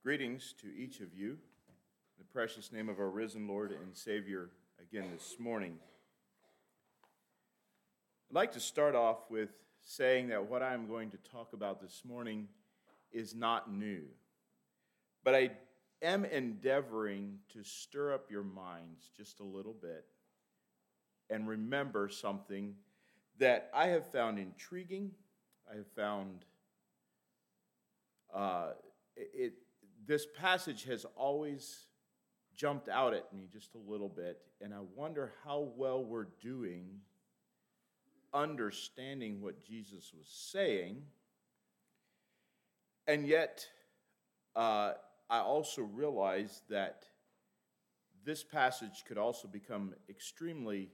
Greetings to each of you, in the precious name of our risen Lord and Savior again this morning. I'd like to start off with saying that what I'm going to talk about this morning is not new, but I am endeavoring to stir up your minds just a little bit and remember something that I have found intriguing. I have found this passage has always jumped out at me just a little bit, and I wonder how well we're doing understanding what Jesus was saying. And yet, I also realize that this passage could also become extremely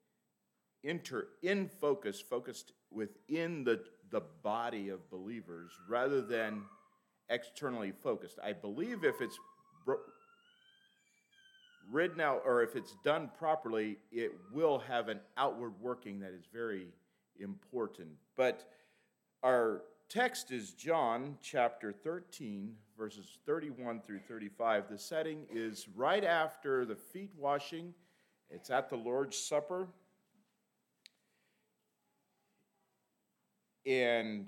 focused within the body of believers rather than externally focused. I believe if it's written out or if it's done properly, it will have an outward working that is very important. But our text is John chapter 13, verses 31 through 35. The setting is right after the feet washing. It's at the Lord's Supper. And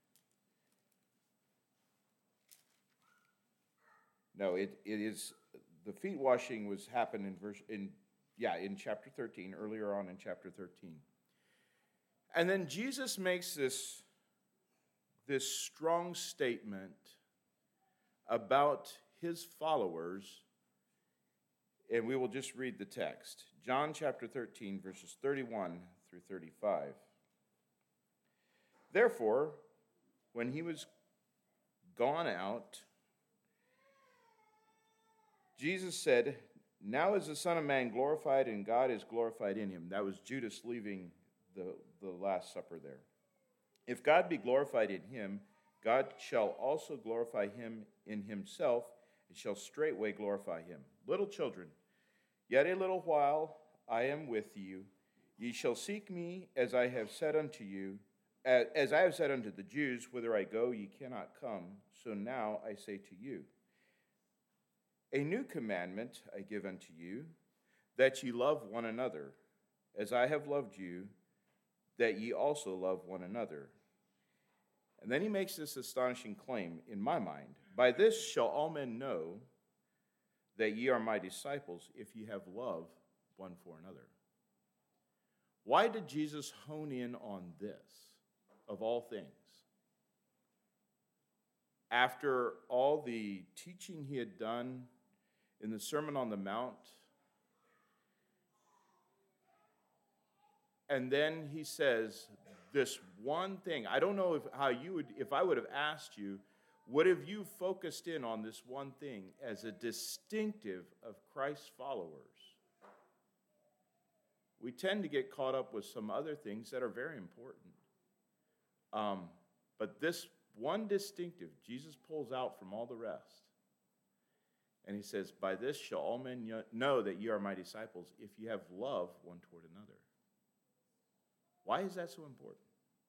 no, it is the feet washing happened in chapter 13, earlier on in chapter 13. And then Jesus makes this strong statement about his followers, and we will just read the text. John chapter 13, verses 31 through 35. Therefore, when he was gone out, Jesus said, "Now is the Son of Man glorified, and God is glorified in him." That was Judas leaving the Last Supper there. "If God be glorified in him, God shall also glorify him in himself, and shall straightway glorify him. Little children, yet a little while I am with you. Ye shall seek me, as I have said unto you, as I have said unto the Jews, whither I go ye cannot come, so now I say to you. A new commandment I give unto you, that ye love one another, as I have loved you, that ye also love one another." And then he makes this astonishing claim in my mind. "By this shall all men know that ye are my disciples, if ye have love one for another." Why did Jesus hone in on this, of all things? After all the teaching he had done in the Sermon on the Mount, and then he says this one thing. I don't know if I would have asked you, what have you focused in on this one thing as a distinctive of Christ's followers? We tend to get caught up with some other things that are very important. But this one distinctive, Jesus pulls out from all the rest. And he says, "By this shall all men know that ye are my disciples, if ye have love one toward another." Why is that so important?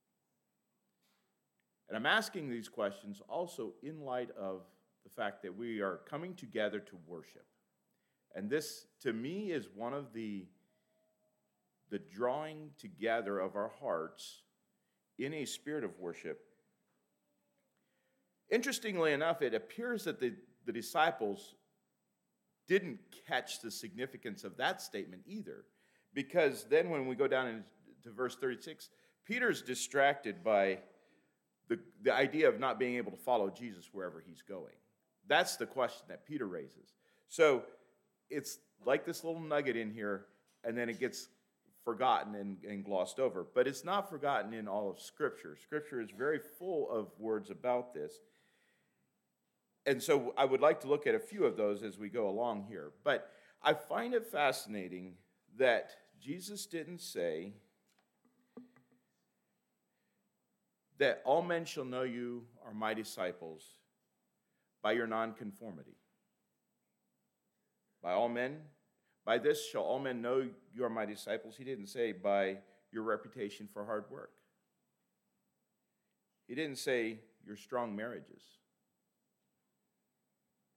And I'm asking these questions also in light of the fact that we are coming together to worship. And this, to me, is one of the drawing together of our hearts in a spirit of worship. Interestingly enough, it appears that the disciples didn't catch the significance of that statement either, because then when we go down into verse 36, Peter's distracted by the idea of not being able to follow Jesus wherever he's going. That's the question that Peter raises. So it's like this little nugget in here, and then it gets forgotten and glossed over. But it's not forgotten in all of Scripture. Scripture is very full of words about this. And so I would like to look at a few of those as we go along here. But I find it fascinating that Jesus didn't say that all men shall know you are my disciples by your nonconformity. By all men, by this shall all men know you are my disciples. He didn't say by your reputation for hard work. He didn't say your strong marriages.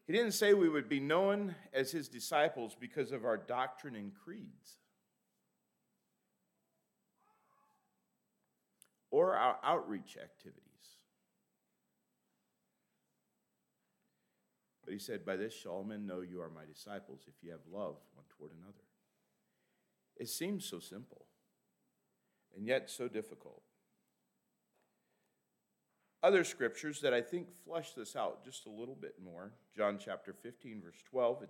He didn't say we would be known as his disciples because of our doctrine and creeds or our outreach activities. But he said, by this shall all men know you are my disciples, if you have love one toward another. It seems so simple, and yet so difficult. Other scriptures that I think flesh this out just a little bit more. John chapter 15, verse 12.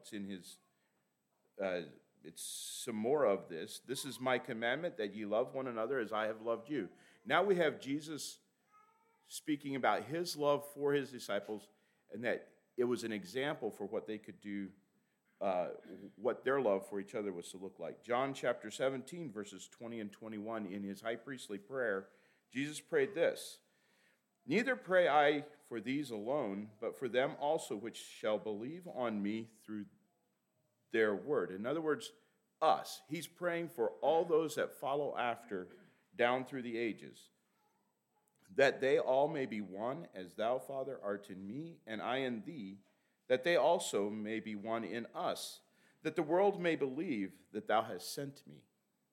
It's some more of this. This is my commandment, that ye love one another as I have loved you. Now we have Jesus speaking about his love for his disciples, and that it was an example for what they could do, what their love for each other was to look like. John chapter 17, verses 20 and 21, in his high priestly prayer, Jesus prayed this: neither pray I for these alone, but for them also which shall believe on me through their word. In other words, us. He's praying for all those that follow after down through the ages, that they all may be one, as thou, Father, art in me, and I in thee, that they also may be one in us, that the world may believe that thou hast sent me.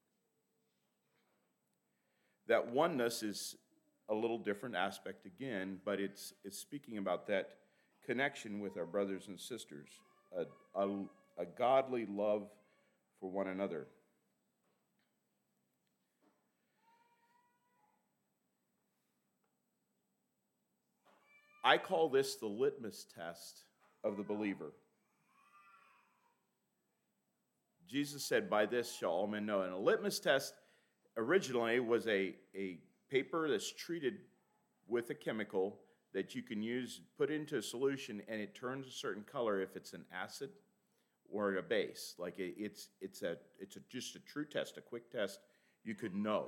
That oneness is a little different aspect again, but it's speaking about that connection with our brothers and sisters, a godly love for one another. I call this the litmus test of the believer. Jesus said, by this shall all men know. And a litmus test originally was a paper that's treated with a chemical that you can use, put into a solution, and it turns a certain color if it's an acid or a base. Like it's just a true test, a quick test. You could know.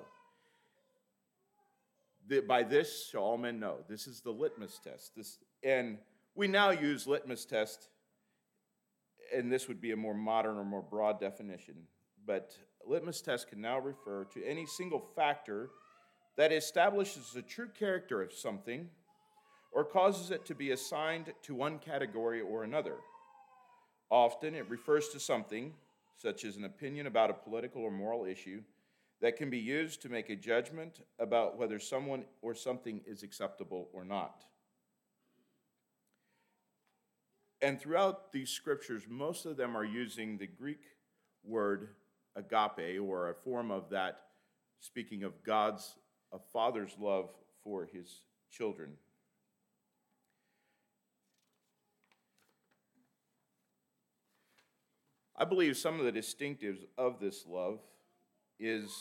By this shall all men know. This is the litmus test. And we now use litmus test, and this would be a more modern or more broad definition, but litmus test can now refer to any single factor that establishes the true character of something or causes it to be assigned to one category or another. Often it refers to something, such as an opinion about a political or moral issue, that can be used to make a judgment about whether someone or something is acceptable or not. And throughout these scriptures, most of them are using the Greek word agape, or a form of that, speaking of a father's love for his children. I believe some of the distinctives of this love is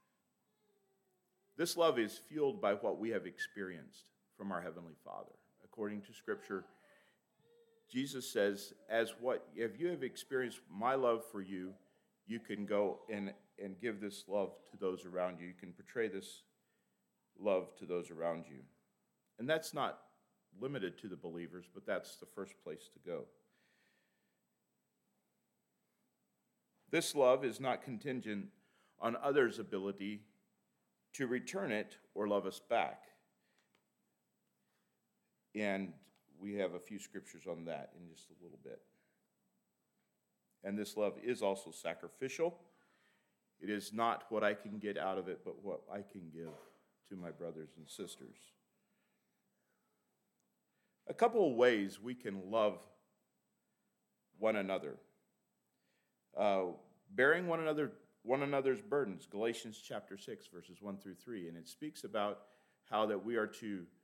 fueled by what we have experienced from our Heavenly Father. According to Scripture, Jesus says, if you have experienced my love for you, you can go and give this love to those around you. You can portray this love to those around you. And that's not limited to the believers, but that's the first place to go. This love is not contingent on others' ability to return it or love us back. And we have a few scriptures on that in just a little bit. And this love is also sacrificial. It is not what I can get out of it, but what I can give to my brothers and sisters. A couple of ways we can love one another. Bearing one another's burdens, Galatians chapter 6, verses 1 through 3, and it speaks about how that we are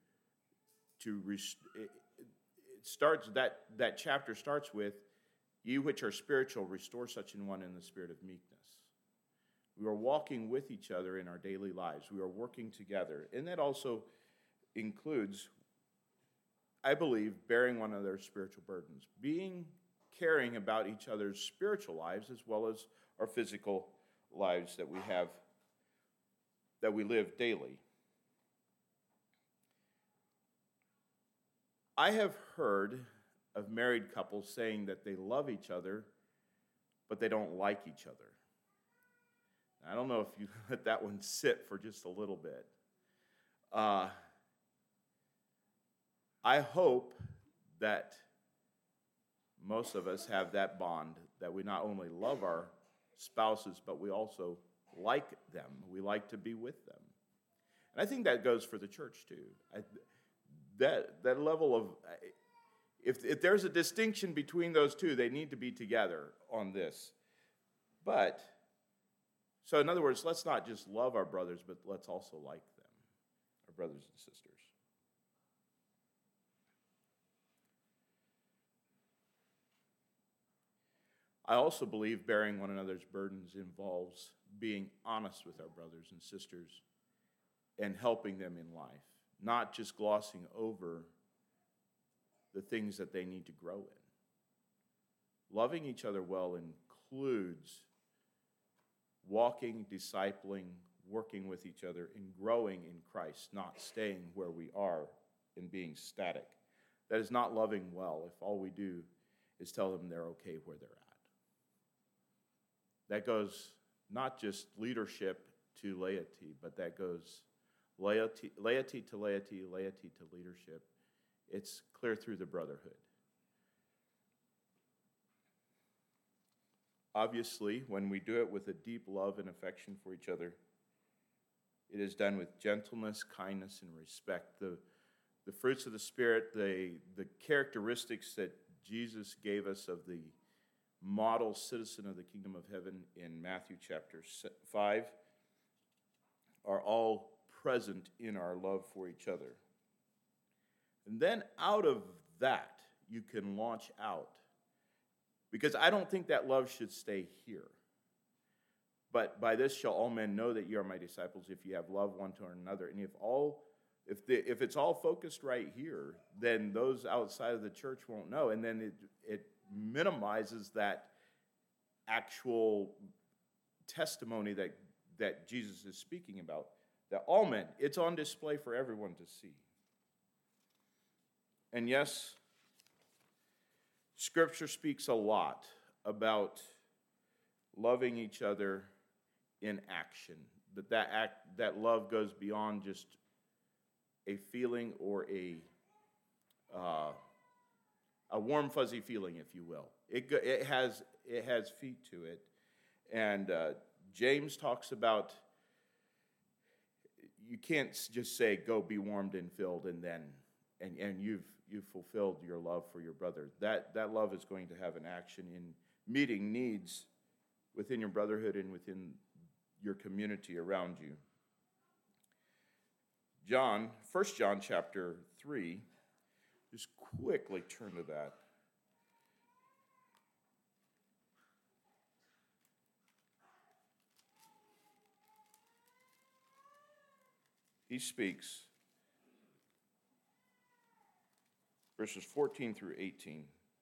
that chapter starts with, you which are spiritual, restore such an one in the spirit of meekness. We are walking with each other in our daily lives. We are working together. And that also includes, I believe, bearing one another's spiritual burdens, caring about each other's spiritual lives as well as our physical lives that we live daily. I have heard of married couples saying that they love each other, but they don't like each other. I don't know if you let that one sit for just a little bit. I hope that most of us have that bond that we not only love our spouses, but we also like them. We like to be with them. And I think that goes for the church too. That level of, if there's a distinction between those two, they need to be together on this. But, so in other words, let's not just love our brothers, but let's also like them, our brothers and sisters. I also believe bearing one another's burdens involves being honest with our brothers and sisters and helping them in life, not just glossing over the things that they need to grow in. Loving each other well includes walking, discipling, working with each other, and growing in Christ, not staying where we are and being static. That is not loving well if all we do is tell them they're okay where they're at. That goes not just leadership to laity, but that goes laity to laity, laity to leadership. It's clear through the brotherhood. Obviously, when we do it with a deep love and affection for each other, it is done with gentleness, kindness, and respect. The fruits of the Spirit, the characteristics that Jesus gave us of the model citizen of the kingdom of heaven in Matthew chapter 5 are all present in our love for each other. And then out of that, you can launch out. Because I don't think that love should stay here. But by this shall all men know that you are my disciples if you have love one to another. And if it's all focused right here, then those outside of the church won't know. And then it minimizes that actual testimony that Jesus is speaking about. That all men, it's on display for everyone to see. And yes, Scripture speaks a lot about loving each other in action. That love goes beyond just a feeling or a warm, fuzzy feeling, if you will. It has feet to it. And James talks about you can't just say, go be warmed and filled, and you've fulfilled your love for your brother. That love is going to have an action in meeting needs within your brotherhood and within your community around you. 1 John chapter 3, just quickly turn to that. He speaks, verses 14 through 18.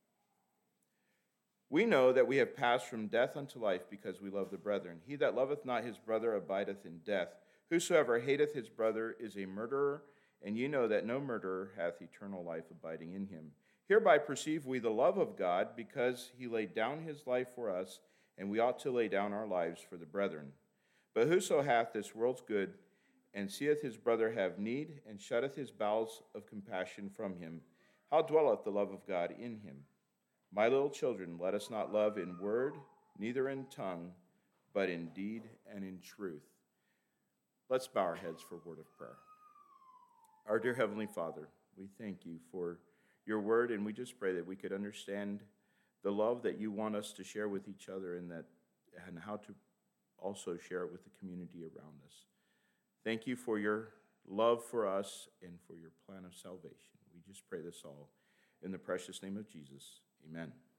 We know that we have passed from death unto life because we love the brethren. He that loveth not his brother abideth in death. Whosoever hateth his brother is a murderer, and ye know that no murderer hath eternal life abiding in him. Hereby perceive we the love of God, because he laid down his life for us, and we ought to lay down our lives for the brethren. But whoso hath this world's good, and seeth his brother have need, and shutteth his bowels of compassion from him, how dwelleth the love of God in him? My little children, let us not love in word, neither in tongue, but in deed and in truth. Let's bow our heads for a word of prayer. Our dear Heavenly Father, we thank you for your word, and we just pray that we could understand the love that you want us to share with each other and how to also share it with the community around us. Thank you for your love for us and for your plan of salvation. We just pray this all in the precious name of Jesus. Amen.